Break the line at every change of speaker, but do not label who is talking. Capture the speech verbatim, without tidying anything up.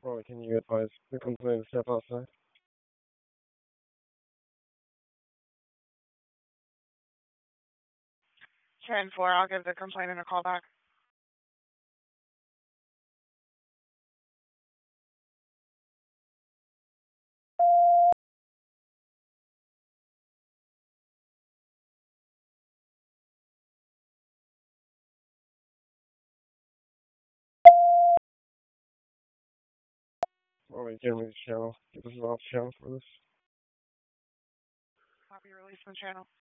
Or can you advise the complainant to step outside?
ten four, I'll give the complainant a call back.
Or you can release the channel. This is off channel for this.
Copy, release from channel.